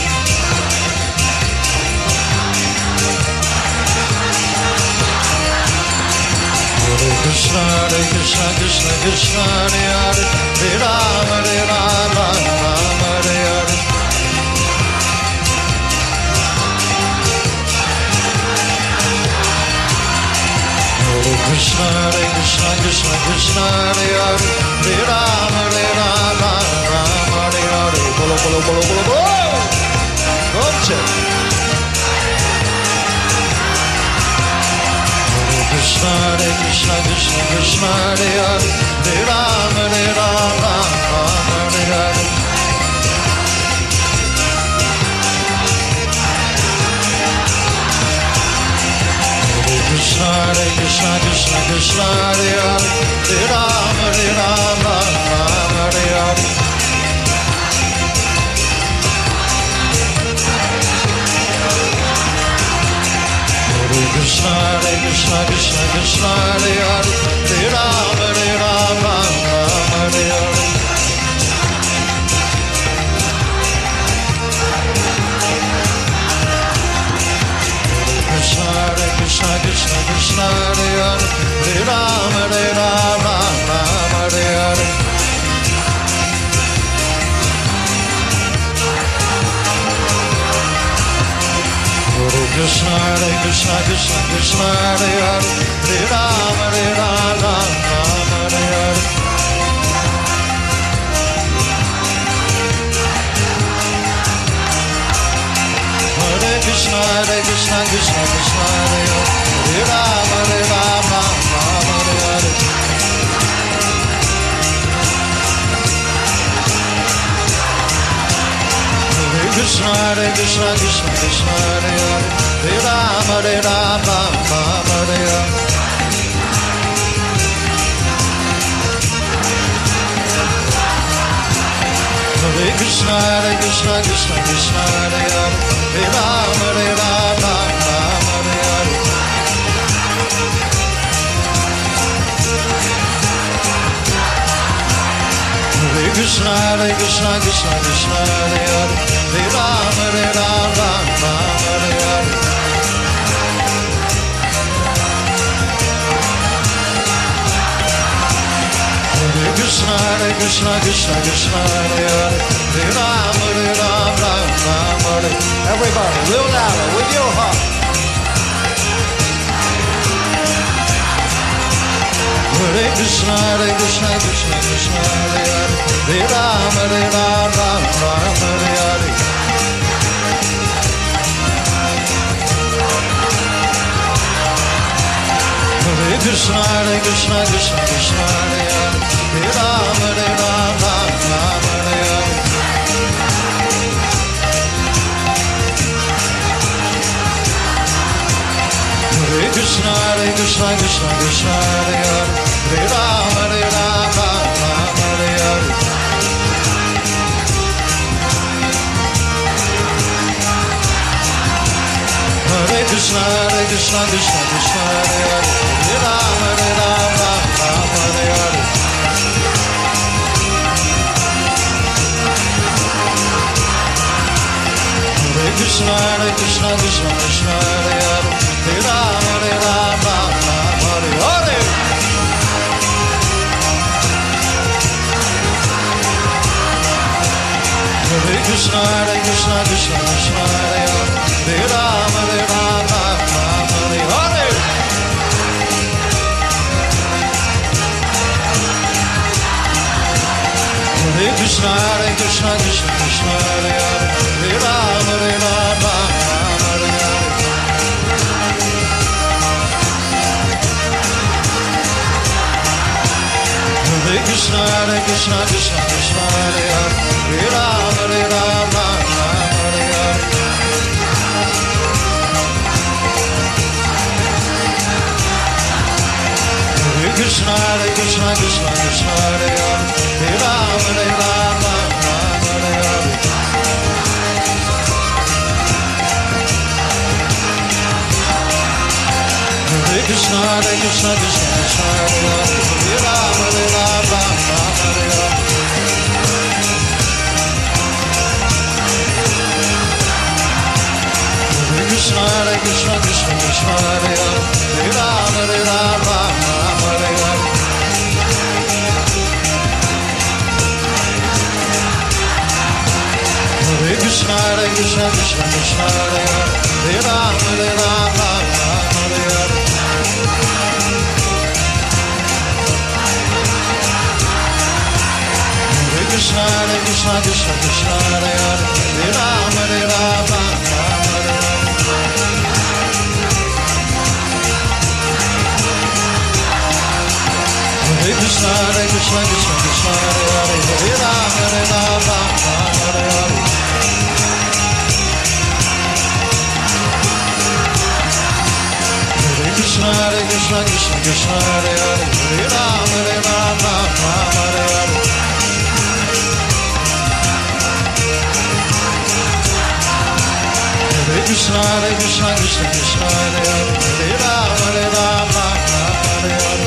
Hare Krishna, Krishna Krishna, Hare Hare, Hare Rama, Rama, Hare Hare. Hare Krishna, Krishna Krishna, Hare Hare, Hare Rama, Rama, Hare Hare. Bolo, bolo, bolo, bolo, bolo. Gotcha. Krishna, Krishna Krishna, Hare Hare, Hare Rama, Rama, Hare Hare. Hare Krishna, Krishna Krishna, Hare Hare, Hare Rama, Rama, Hare Hare. Krishna, Krishna Krishna, Hare Hare, Hare Rama, Rama, Hare Hare. Krishna, Krishna Krishna, Hare Hare, Hare Rama, Rama, Hare Hare. Krishna, Krishna Krishna, Hare Hare, Hare Rama, Rama, Hare Hare. Hare Krishna, Krishna Krishna, Hare Hare, Hare Rama, Rama, Hare Hare. Hare Krishna, Krishna Krishna, Hare Hare, Hare Rama, Rama, Hare Hare. Hare Krishna, Krishna Krishna, Hare Hare, Hare Rama, Rama, Hare Hare. Hare Krishna, Krishna Krishna, Hare Hare, Hare Rama, Rama, Hare Hare. Hare Krishna, Krishna Krishna, Hare Hare, Hare Rama, Rama, Hare. Everybody, a little louder with your heart. Hare Krishna, Krishna Krishna, Hare Hare, Hare Rama, Rama, Hare Hare. Hare Krishna, Krishna Krishna, Hare Hare, Hare Rama, Rama, Hare Hare. Hare Krishna, Krishna Krishna, Hare Hare, Hare Rama, Rama, Hare Hare. Hare Krishna, Krishna Krishna, Hare Hare, Hare Rama, Rama, Hare Hare. Hare Krishna, Krishna Krishna, Hare Hare, Hare Rama, Rama, Hare Hare. Hare Krishna, Krishna Krishna, Hare Hare, Hare Rama, Rama, Hare Hare. Hare Krishna, Krishna Krishna, Hare Hare, Hare Rama, Rama, Hare Hare. Hare Krishna, Krishna Krishna, Hare Hare, Hare Rama, Rama, Hare Hare. Hare Krishna, Krishna Krishna Krishna Hare Hare Hare Rama Rama Hare Hare Hare Krishna Krishna Krishna Hare Hare Hare Rama Rama Hare Hare Krishna Krishna Krishna Krishna Hare Hare Hare Rama Rama Hare Hare Hare Krishna Krishna Krishna Krishna Hare Hare Hare Rama Rama Hare Hare Hare Krishna Krishna Krishna Krishna Hare Hare Hare Rama Rama Hare Hare Hare Krishna Krishna Krishna Krishna Hare Hare Hare Rama Rama Hare Hare Hare Krishna Krishna Krishna Krishna Hare Hare Hare Rama Rama Hare Hare Hare Krishna Krishna Krishna Krishna Hare Hare Hare Rama Rama Hare Hare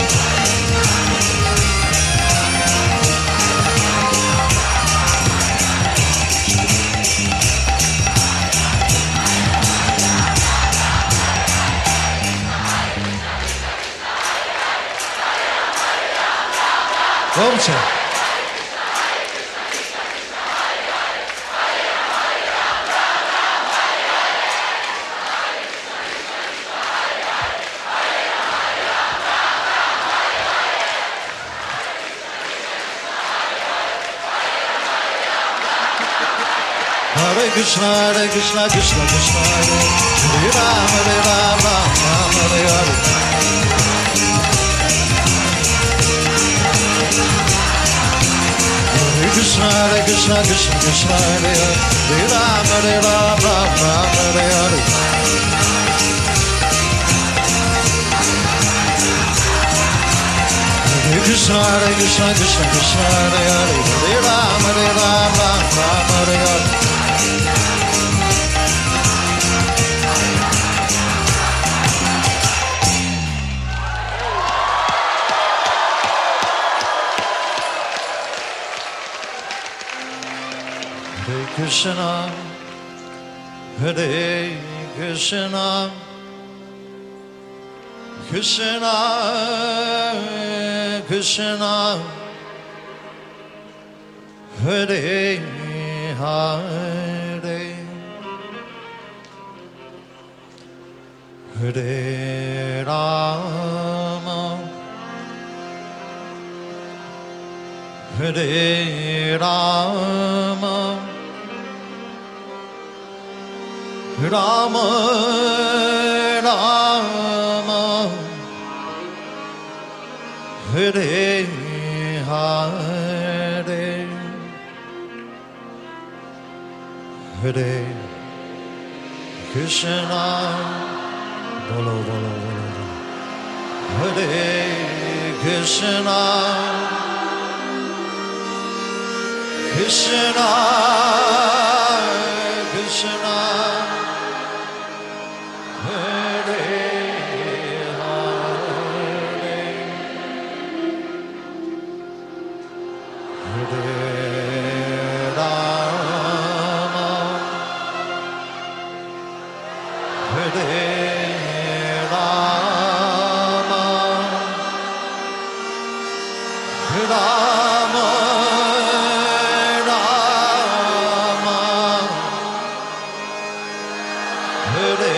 Vamos lá. Hare Krishna Krishna Krishna Hare Hare Rama Rama Hare Hare Hare Krishna Krishna Krishna Krishna Hare Hare Hare Rama Rama Hare Hare Hare Krishna Krishna Krishna Krishna Hare Hare Hare Rama Rama Hare Hare Hare Krishna, Hare Krishna, Krishna Krishna, Hare Hare, Hare Rama, Hare Rama, Rama Rama, Hare Hare, Hare Krishna, bolo bolo bolo, Hare Krishna, Krishna Krishna, Hare Hare, Hare Rama, Hare Rama, Rama Rama, Hare.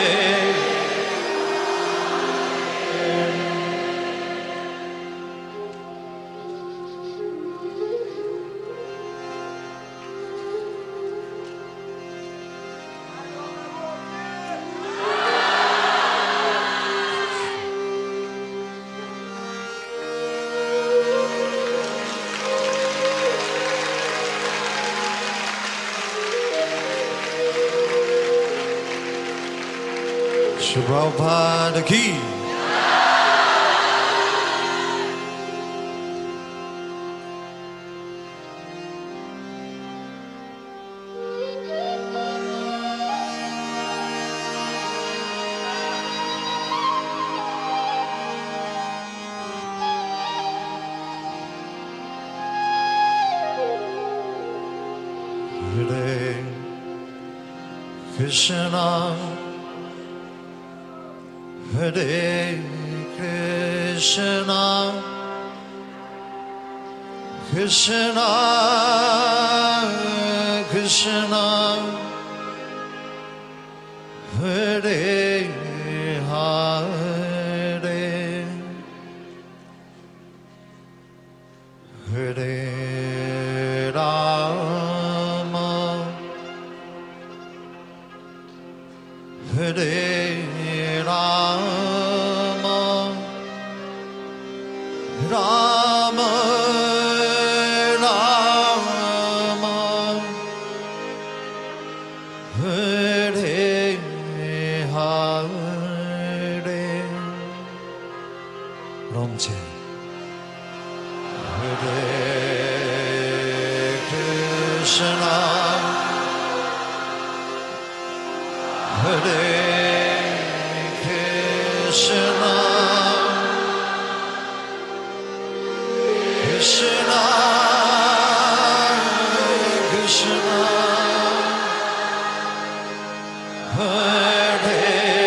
Shri Prabhupada ki. Krishna, Hare Krishna, Krishna, Krishna, Hare Hare, Hare Rama, Hare Rama, Rama Rama, Hare Hare. Ramche. Hare Krishna, Hare Krishna, Krishna, Krishna, Hare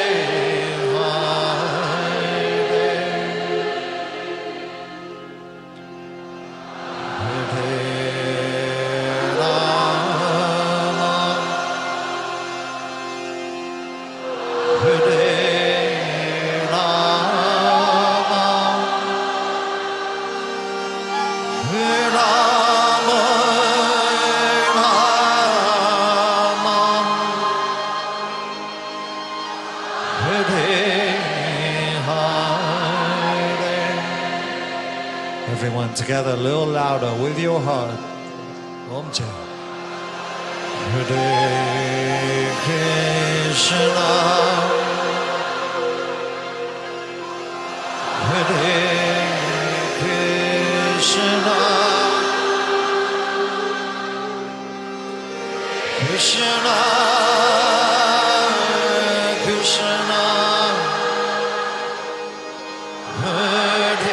Everyone together, a little louder with your heart. Om Jai. Hare Krishna, Hare Krishna, Krishna, Krishna, Hare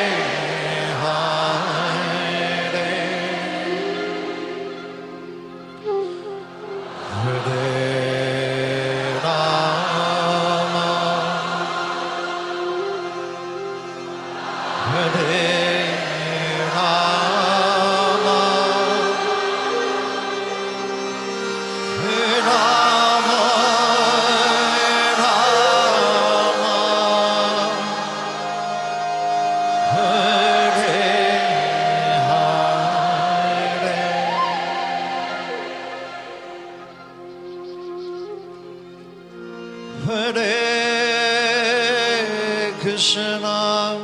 Krishna,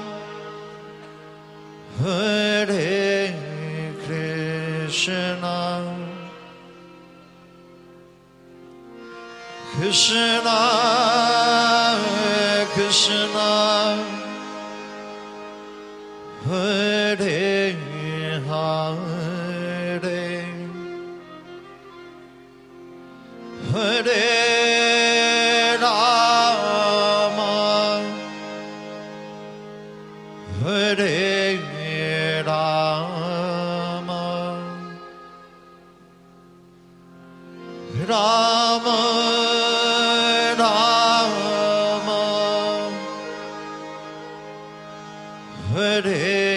Hare Krishna, Krishna, Krishna, Hare Hare, Hare Rama, Hare Rama, Rama Rama, Hare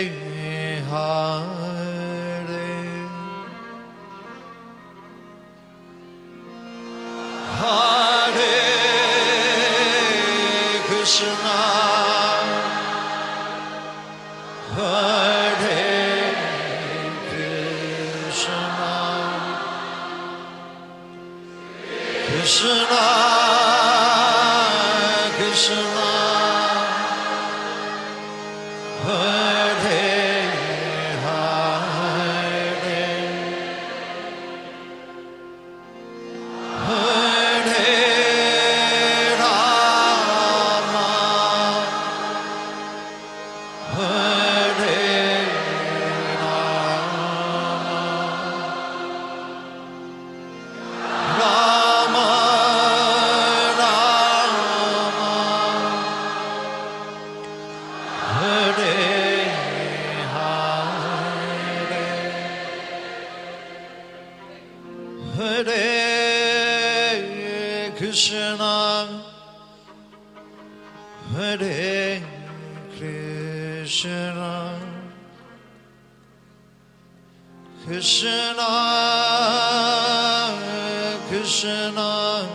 Hare, Hare Krishna, Hare Krishna, Krishna, Krishna, Hare Hare, Hare Rama, Hare Rama, Rama Krishna, Hare Krishna, Krishna, Krishna,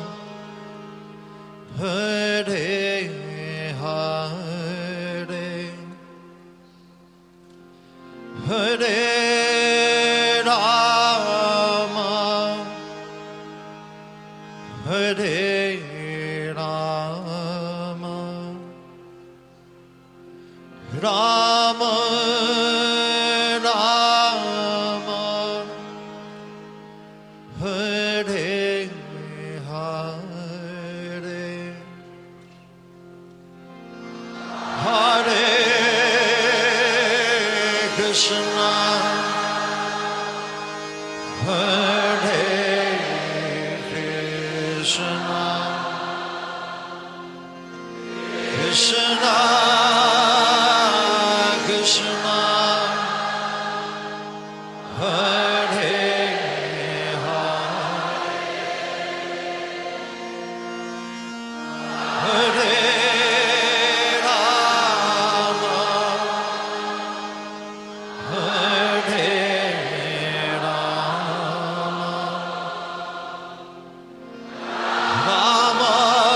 Hare Hare, Hare Rama, Hare Rama, Rama Rama, Hare Hare, Hare Krishna, Hare Krishna, Krishna Krishna, Hare Hare, Hare Rama, Hare Rama, Rama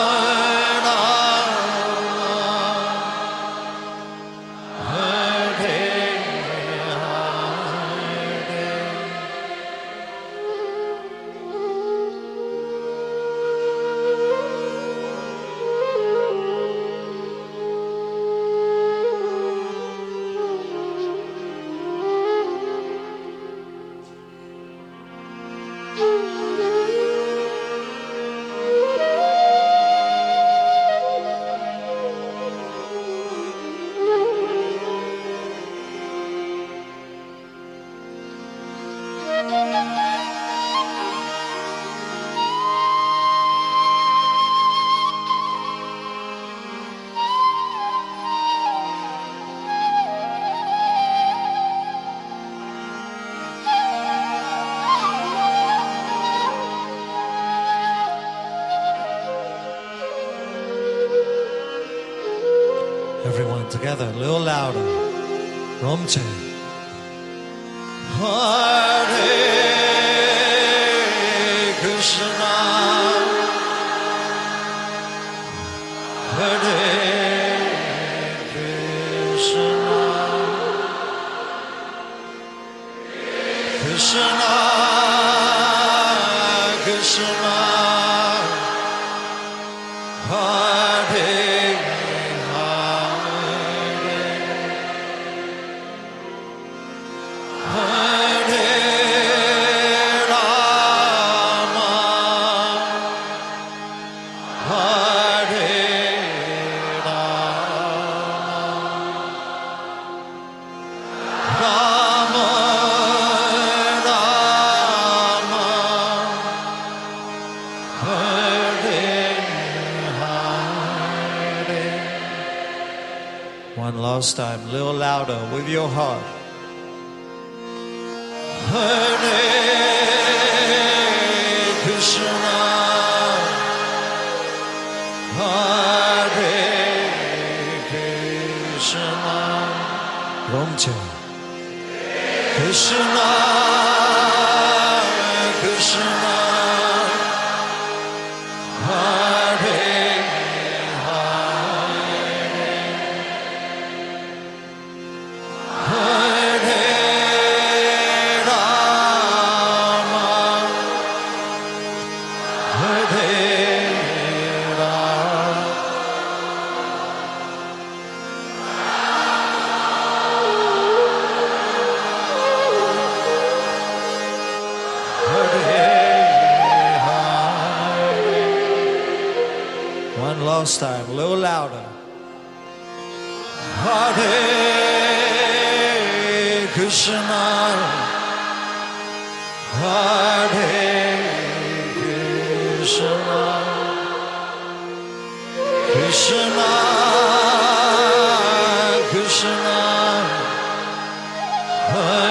Everyone together, a little louder. Romche. Hare Krishna, Hare Krishna, Krishna Krishna, Hare One last time, a little louder with your heart. Hare Krishna, Hare Krishna, Romche. Krishna, Krishna, Hare One last time, a little louder. Hare Krishna, Hare Krishna, Krishna Krishna, Hare